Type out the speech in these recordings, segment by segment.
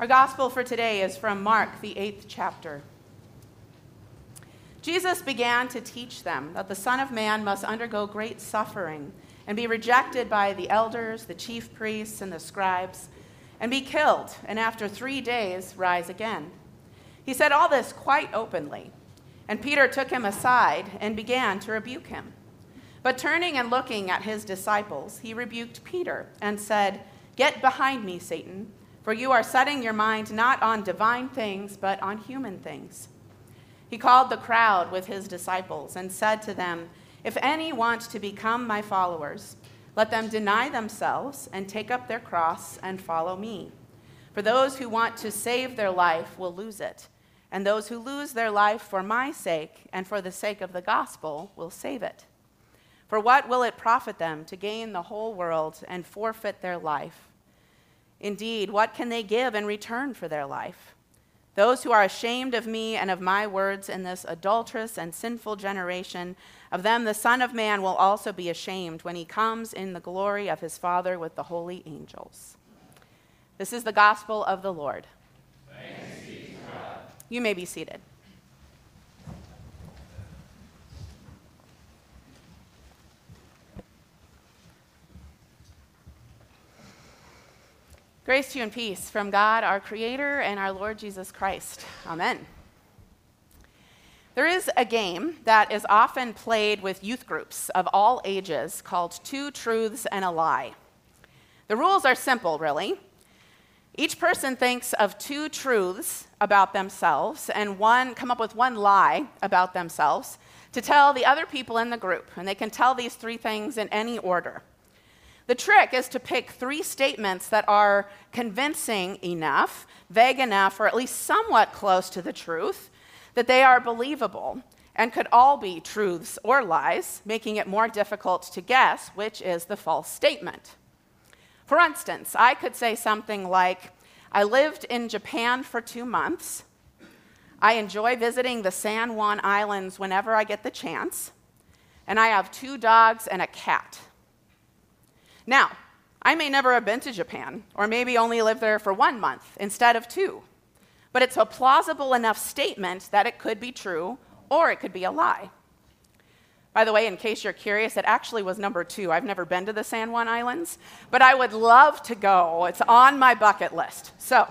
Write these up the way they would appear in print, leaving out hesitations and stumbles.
Our gospel for today is from Mark, the 8th chapter. Jesus began to teach them that the Son of Man must undergo great suffering and be rejected by the elders, the chief priests, and the scribes, and be killed, and after 3 days rise again. He said all this quite openly, and Peter took him aside and began to rebuke him. But turning and looking at his disciples, he rebuked Peter and said, "Get behind me, Satan, for you are setting your mind not on divine things, but on human things." He called the crowd with his disciples and said to them, "If any want to become my followers, let them deny themselves and take up their cross and follow me. For those who want to save their life will lose it, and those who lose their life for my sake and for the sake of the gospel will save it. For what will it profit them to gain the whole world and forfeit their life? Indeed, what can they give in return for their life? Those who are ashamed of me and of my words in this adulterous and sinful generation, of them the Son of Man will also be ashamed when he comes in the glory of his Father with the holy angels." This is the gospel of the Lord. Thanks be to God. You may be seated. Grace to you and peace from God, our Creator, and our Lord Jesus Christ. Amen. There is a game that is often played with youth groups of all ages called Two Truths and a Lie. The rules are simple, really. Each person thinks of two truths about themselves and come up with one lie about themselves to tell the other people in the group, and they can tell these three things in any order. The trick is to pick three statements that are convincing enough, vague enough, or at least somewhat close to the truth, that they are believable and could all be truths or lies, making it more difficult to guess which is the false statement. For instance, I could say something like, "I lived in Japan for 2 months. I enjoy visiting the San Juan Islands whenever I get the chance. And I have 2 dogs and a cat." Now, I may never have been to Japan, or maybe only lived there for 1 month instead of 2. But it's a plausible enough statement that it could be true, or it could be a lie. By the way, in case you're curious, it actually was number 2. I've never been to the San Juan Islands, but I would love to go. It's on my bucket list. So,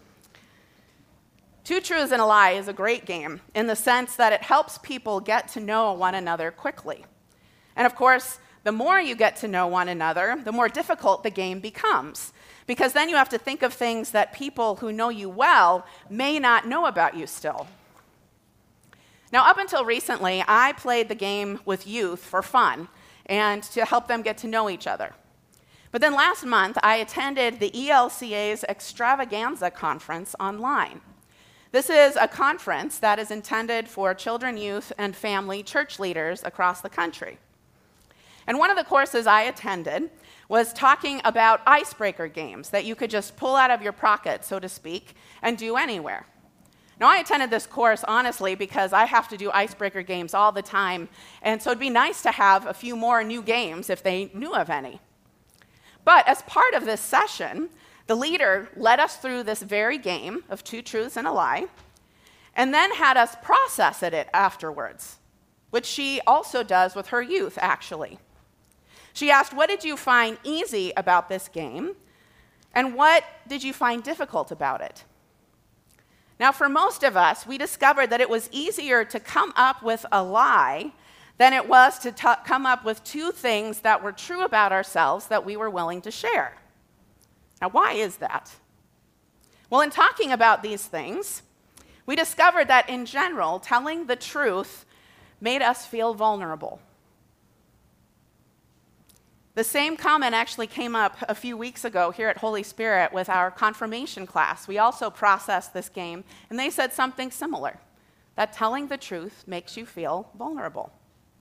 Two Truths and a Lie is a great game in the sense that it helps people get to know one another quickly. And of course, the more you get to know one another, the more difficult the game becomes, because then you have to think of things that people who know you well may not know about you still. Now, up until recently, I played the game with youth for fun and to help them get to know each other. But then last month, I attended the ELCA's Extravaganza Conference online. This is a conference that is intended for children, youth, and family church leaders across the country. And one of the courses I attended was talking about icebreaker games that you could just pull out of your pocket, so to speak, and do anywhere. Now, I attended this course, honestly, because I have to do icebreaker games all the time, and so it'd be nice to have a few more new games if they knew of any. But as part of this session, the leader led us through this very game of Two Truths and a Lie, and then had us process it afterwards, which she also does with her youth, actually. She asked, "What did you find easy about this game, and what did you find difficult about it?" Now, for most of us, we discovered that it was easier to come up with a lie than it was to come up with 2 things that were true about ourselves that we were willing to share. Now, why is that? Well, in talking about these things, we discovered that in general, telling the truth made us feel vulnerable. The same comment actually came up a few weeks ago here at Holy Spirit with our confirmation class. We also processed this game, and they said something similar, that telling the truth makes you feel vulnerable.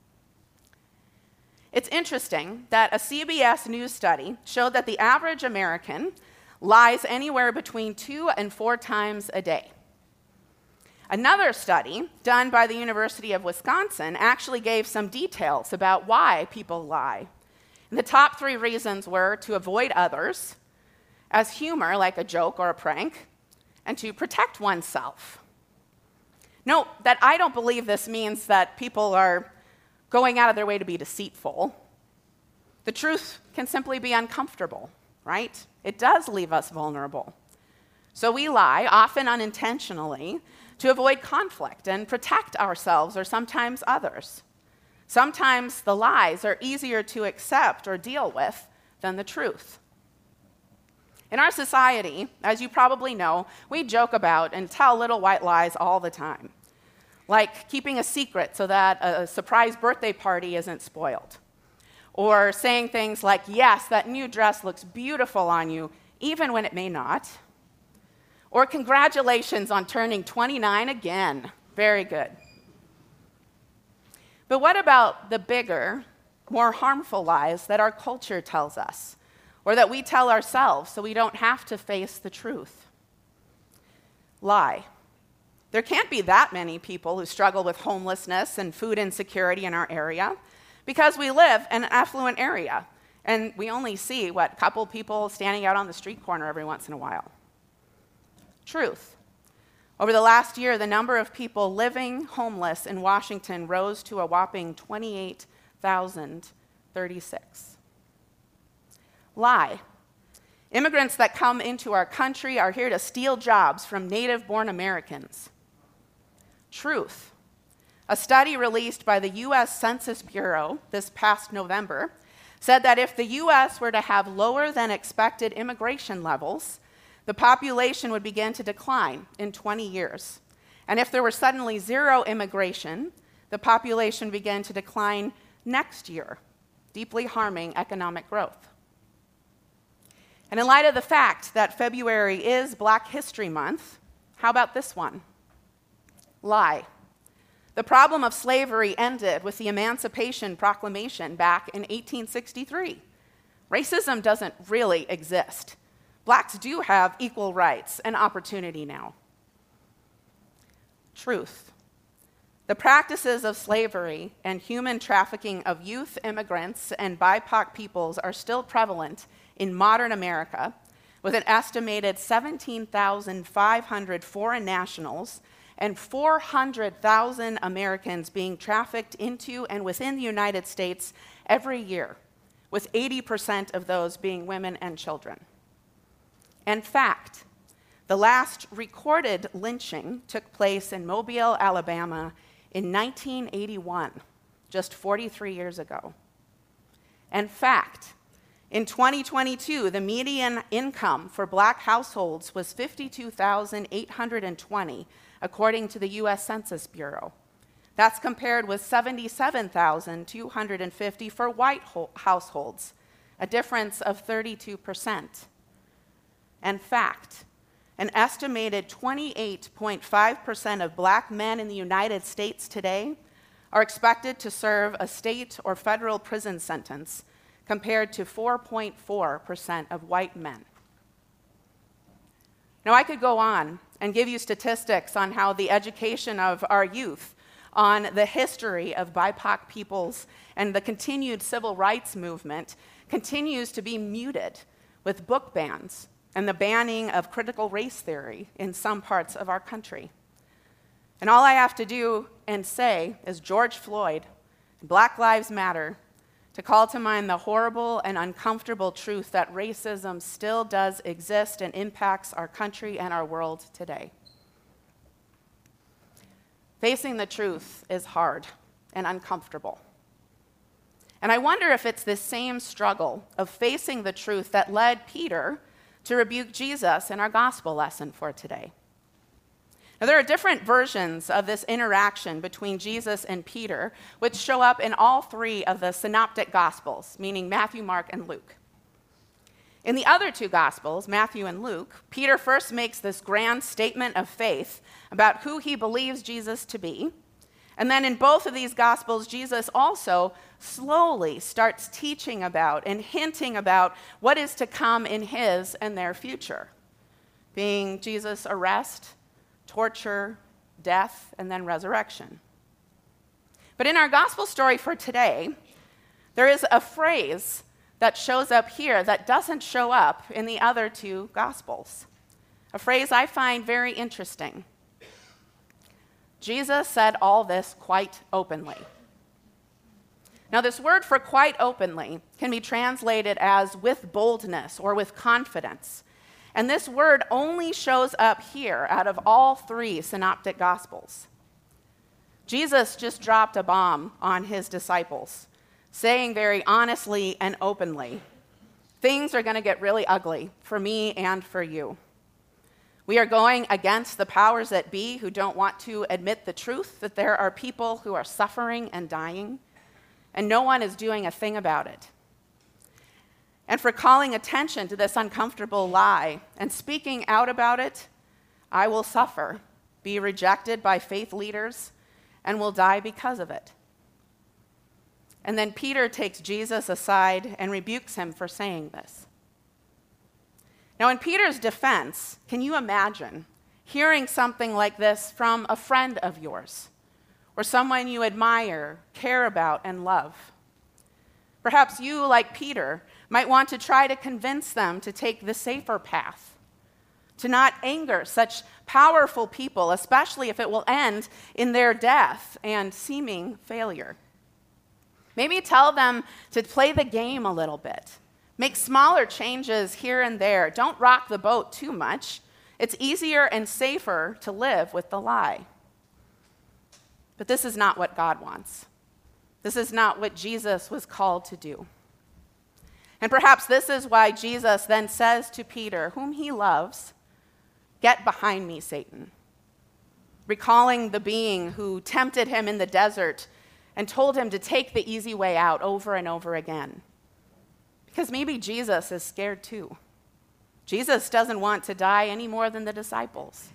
It's interesting that a CBS News study showed that the average American lies anywhere between 2 and 4 times a day. Another study done by the University of Wisconsin actually gave some details about why people lie. And the top 3 reasons were to avoid others, as humor, like a joke or a prank, and to protect oneself. Note that I don't believe this means that people are going out of their way to be deceitful. The truth can simply be uncomfortable, right? It does leave us vulnerable. So we lie, often unintentionally, to avoid conflict and protect ourselves or sometimes others. Sometimes the lies are easier to accept or deal with than the truth. In our society, as you probably know, we joke about and tell little white lies all the time, like keeping a secret so that a surprise birthday party isn't spoiled, or saying things like, yes, that new dress looks beautiful on you, even when it may not, or congratulations on turning 29 again. Very good. But what about the bigger, more harmful lies that our culture tells us, or that we tell ourselves so we don't have to face the truth? Lie. There can't be that many people who struggle with homelessness and food insecurity in our area because we live in an affluent area, and we only see, a couple people standing out on the street corner every once in a while. Truth. Over the last year, the number of people living homeless in Washington rose to a whopping 28,036. Lie. Immigrants that come into our country are here to steal jobs from native-born Americans. Truth. A study released by the U.S. Census Bureau this past November said that if the U.S. were to have lower than expected immigration levels, the population would begin to decline in 20 years. And if there were suddenly zero immigration, the population began to decline next year, deeply harming economic growth. And in light of the fact that February is Black History Month, how about this one? Lie. The problem of slavery ended with the Emancipation Proclamation back in 1863. Racism doesn't really exist. Blacks do have equal rights and opportunity now. Truth. The practices of slavery and human trafficking of youth immigrants and BIPOC peoples are still prevalent in modern America, with an estimated 17,500 foreign nationals and 400,000 Americans being trafficked into and within the United States every year, with 80% of those being women and children. In fact, the last recorded lynching took place in Mobile, Alabama in 1981, just 43 years ago. In fact, in 2022, the median income for Black households was $52,820, according to the U.S. Census Bureau. That's compared with $77,250 for white households, a difference of 32%. In fact, an estimated 28.5% of Black men in the United States today are expected to serve a state or federal prison sentence, compared to 4.4% of white men. Now, I could go on and give you statistics on how the education of our youth on the history of BIPOC peoples and the continued civil rights movement continues to be muted with book bans and the banning of critical race theory in some parts of our country. And all I have to do and say is George Floyd, Black Lives Matter, to call to mind the horrible and uncomfortable truth that racism still does exist and impacts our country and our world today. Facing the truth is hard and uncomfortable. And I wonder if it's this same struggle of facing the truth that led Peter to rebuke Jesus in our gospel lesson for today. Now, there are different versions of this interaction between Jesus and Peter, which show up in all three of the synoptic gospels, meaning Matthew, Mark, and Luke. In the other two gospels, Matthew and Luke, Peter first makes this grand statement of faith about who he believes Jesus to be. And then in both of these gospels, Jesus also slowly starts teaching about and hinting about what is to come in his and their future, being Jesus' arrest, torture, death, and then resurrection. But in our gospel story for today, there is a phrase that shows up here that doesn't show up in the other two gospels. a phrase I find very interesting. Jesus said all this quite openly. Now, this word for quite openly can be translated as with boldness or with confidence. And this word only shows up here out of all three synoptic gospels. Jesus just dropped a bomb on his disciples, saying very honestly and openly, things are going to get really ugly for me and for you. We are going against the powers that be who don't want to admit the truth that there are people who are suffering and dying, and no one is doing a thing about it. And for calling attention to this uncomfortable lie and speaking out about it, I will suffer, be rejected by faith leaders, and will die because of it. And then Peter takes Jesus aside and rebukes him for saying this. Now, in Peter's defense, can you imagine hearing something like this from a friend of yours or someone you admire, care about, and love? Perhaps you, like Peter, might want to try to convince them to take the safer path, to not anger such powerful people, especially if it will end in their death and seeming failure. Maybe tell them to play the game a little bit. Make smaller changes here and there. Don't rock the boat too much. It's easier and safer to live with the lie. But this is not what God wants. This is not what Jesus was called to do. And perhaps this is why Jesus then says to Peter, whom he loves, "Get behind me, Satan," recalling the being who tempted him in the desert and told him to take the easy way out over and over again. Because maybe Jesus is scared too. Jesus doesn't want to die any more than the disciples.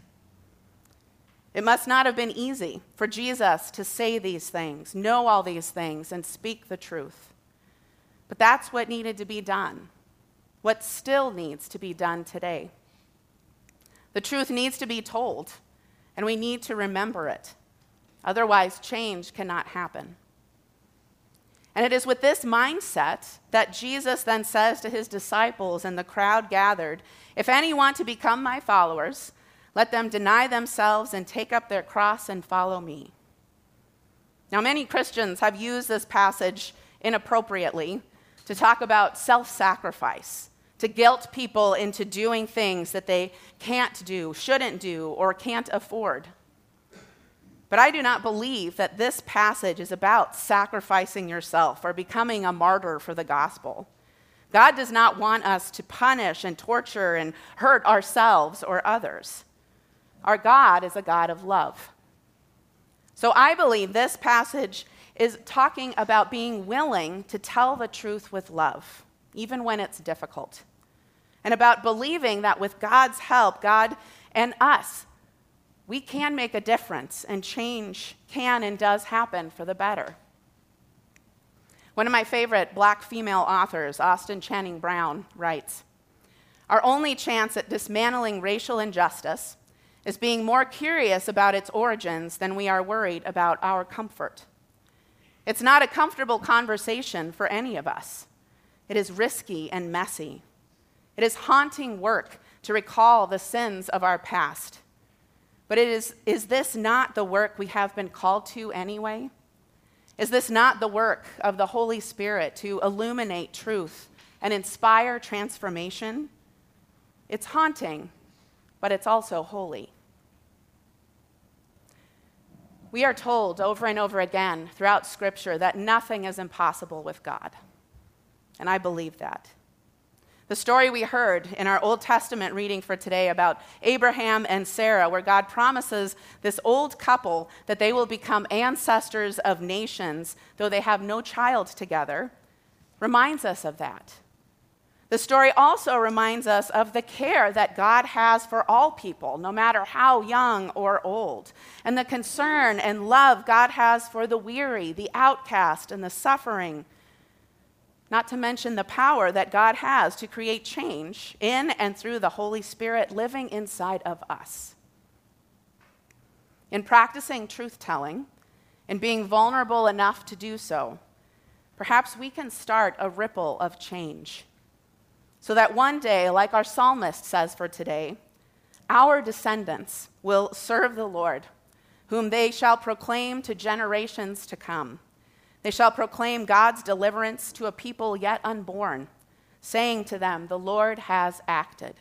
It must not have been easy for Jesus to say these things, know all these things, and speak the truth. But that's what needed to be done, what still needs to be done today. The truth needs to be told, and we need to remember it. Otherwise, change cannot happen. And it is with this mindset that Jesus then says to his disciples and the crowd gathered, "If any want to become my followers, let them deny themselves and take up their cross and follow me." Now, many Christians have used this passage inappropriately to talk about self-sacrifice, to guilt people into doing things that they can't do, shouldn't do, or can't afford. But I do not believe that this passage is about sacrificing yourself or becoming a martyr for the gospel. God does not want us to punish and torture and hurt ourselves or others. Our God is a God of love. So I believe this passage is talking about being willing to tell the truth with love, even when it's difficult, and about believing that with God's help, God and us, we can make a difference, and change can and does happen for the better. One of my favorite Black female authors, Austin Channing Brown, writes, "Our only chance at dismantling racial injustice is being more curious about its origins than we are worried about our comfort. It's not a comfortable conversation for any of us. It is risky and messy. It is haunting work to recall the sins of our past. But is this not the work we have been called to anyway? Is this not the work of the Holy Spirit to illuminate truth and inspire transformation? It's haunting, but it's also holy." We are told over and over again throughout Scripture that nothing is impossible with God, and I believe that. The story we heard in our Old Testament reading for today about Abraham and Sarah, where God promises this old couple that they will become ancestors of nations, though they have no child together, reminds us of that. The story also reminds us of the care that God has for all people, no matter how young or old, and the concern and love God has for the weary, the outcast, and the suffering, not to mention the power that God has to create change in and through the Holy Spirit living inside of us. In practicing truth-telling and being vulnerable enough to do so, perhaps we can start a ripple of change so that one day, like our psalmist says for today, Our descendants will serve the Lord, whom they shall proclaim to generations to come. They shall proclaim God's deliverance to a people yet unborn, saying to them, the Lord has acted.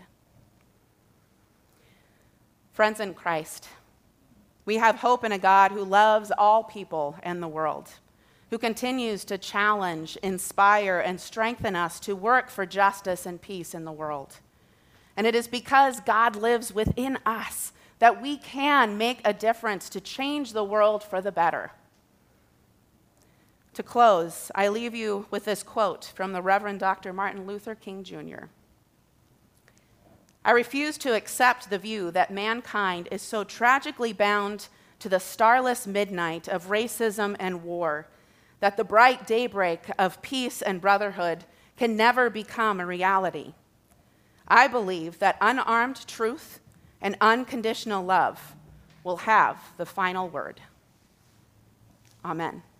Friends in Christ, we have hope in a God who loves all people in the world, who continues to challenge, inspire, and strengthen us to work for justice and peace in the world. And it is because God lives within us that we can make a difference to change the world for the better. To close, I leave you with this quote from the Reverend Dr. Martin Luther King Jr. I refuse to accept the view that mankind is so tragically bound to the starless midnight of racism and war that the bright daybreak of peace and brotherhood can never become a reality. I believe that unarmed truth and unconditional love will have the final word. Amen.